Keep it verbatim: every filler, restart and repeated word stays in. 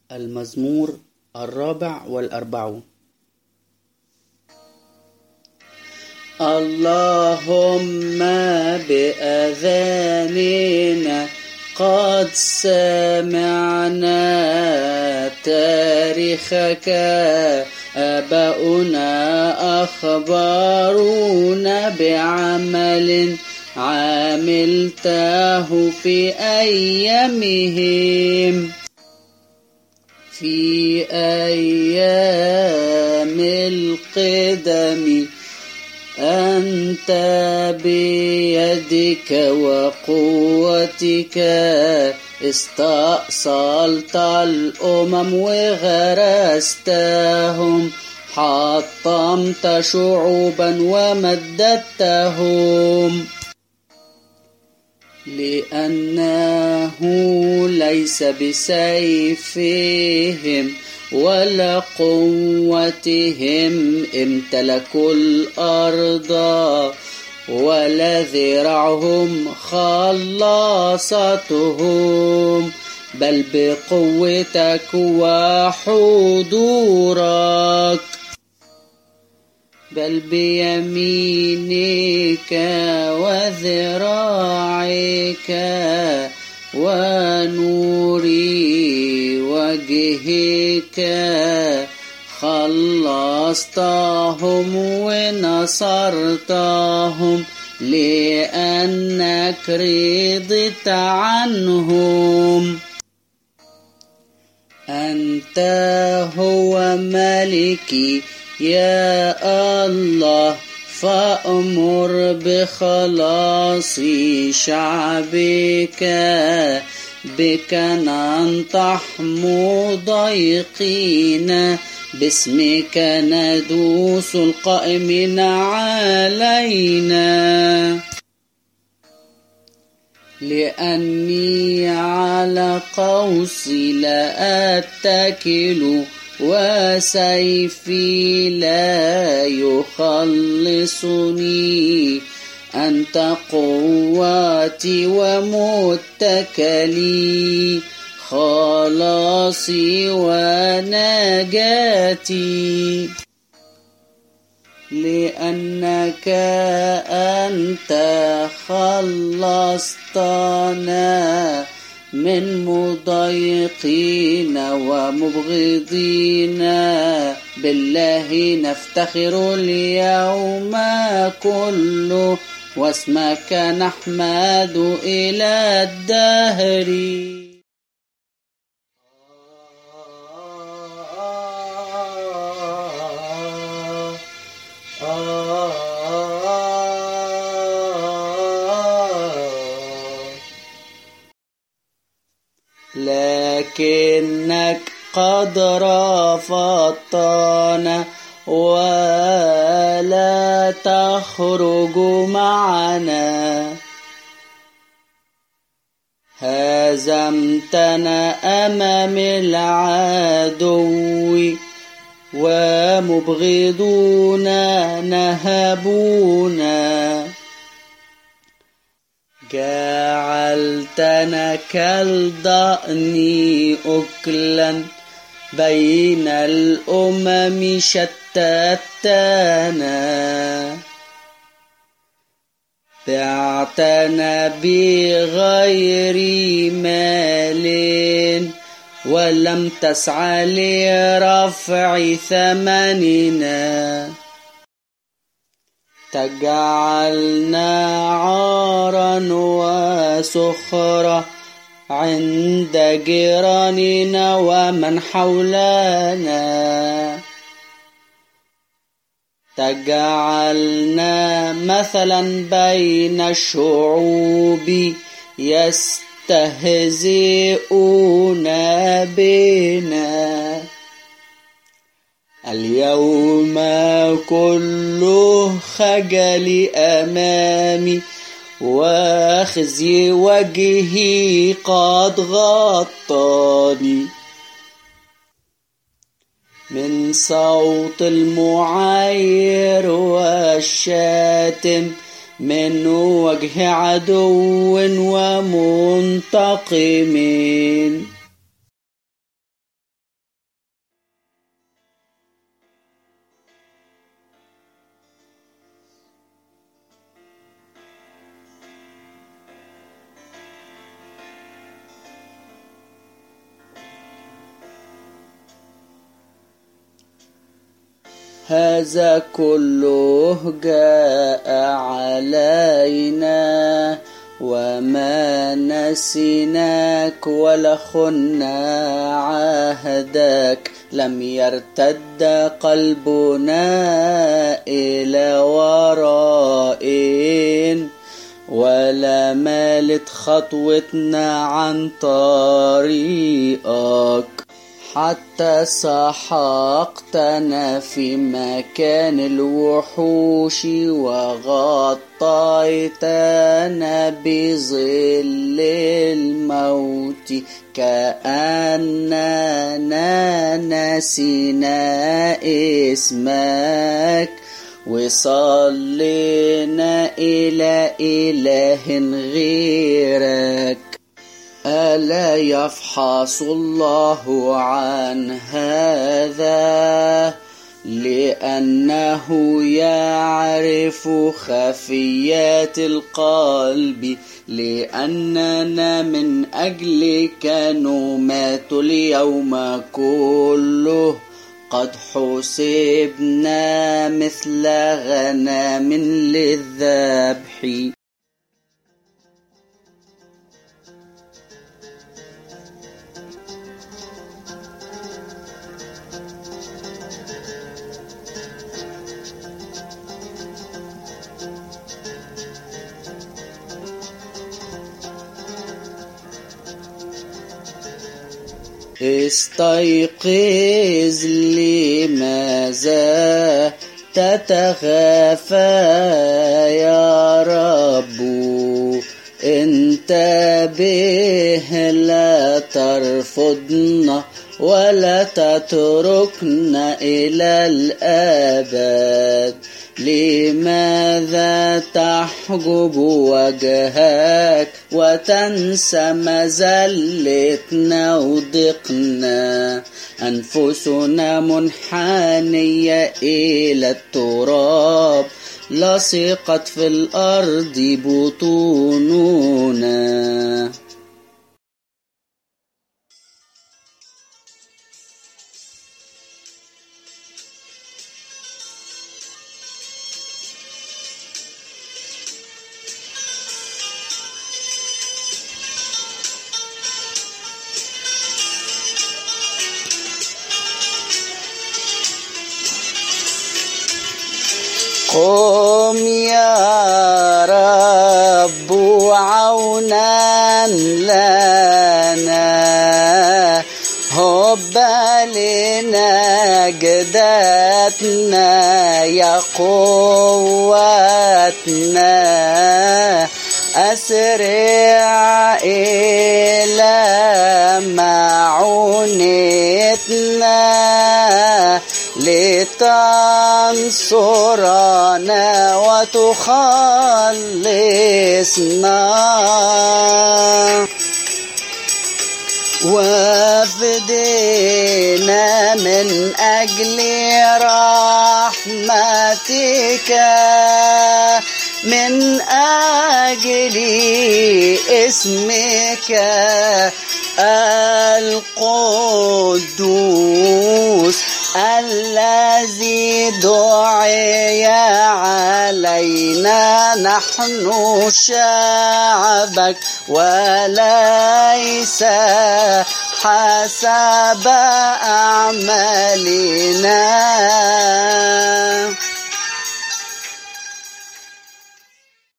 المزمور الرابع والأربعون. اللهم بأذاننا قد سمعنا تاريخك، آباؤنا أخبرونا بعمل عملته في أيامهم. في أيام القدم أنت بيدك وقوتك استأصلت الأمم وغرستهم، حطمت شعوبا ومددتهم. لأنه ليس بسيفهم ولا قوتهم امتلكوا الأرض، ولا ذراعهم خلصتهم، بل بقوتك وحضورك، بل بيمينك وذراعك ونور وجهك خلصتهم ونصرتهم، لأنك رضيت عنهم. أنت هو ملكي يا الله، فأمر بخلاص شعبك، بك ننطح مضايقين، باسمك ندوس القائمين علينا. لأني على قوسي لا أتكل، وسيفي لا يخلصني، أنت قوتي ومتكلي، خلاصي ونجاتي. لأنك أنت خلصتنا من مضايقين ومبغضين، بالله نفتخر اليوم كله، واسمك نحمد إلى الدهر. لكنك قد رفضتنا ولا تخرج معنا، هزمتنا أمام العدو، ومبغضونا نهبونا، جعلتنا كالضأن أكلا، بين الأمم شتتنا، بعتنا بغير مال، ولم تسعى لرفع ثمننا، تجعلنا عارا وسخرة عند جيراننا ومن حولنا، تجعلنا مثلا بين الشعوب، يستهزئون بنا. اليوم كله خجل أمامي، وخزي وجهي قد غطاني، من صوت المعاير والشاتم، من وجه عدو ومنتقم. هذا كله جاء علينا وما نسيناك ولا خنا عهدك. لم يرتد قلبنا إلى وراء ولا مالت خطوتنا عن طريقك، حتى سحقتنا في مكان الوحوش وغطيتنا بظل الموت، كأننا نسينا اسمك وصلينا إلى إله غيرك. ألا يفحص الله عن هذا؟ لأنه يعرف خفيات القلب، لأننا من أجلك نمات اليوم كله، قد حسبنا مثل غنم للذبح. استيقظ، لماذا تتغافى يا رب؟ انتبه، لا ترفضنا ولا تتركنا إلى الأبد. لماذا تحجب وجهك وتنسى مذلتنا وضيقنا؟ أنفسنا منحنية إلى التراب، لصقت في الأرض بطوننا. قم يا رب عونا لنا، هب لنا جداتنا يا قوتنا، أسرع إلى معونتنا لتنصرنا وتخلصنا. وافدنا من أجل رحمتك، من أجل اسمك القدوس الذي دعي علينا. نحن شعبك وليس حسب أعمالنا،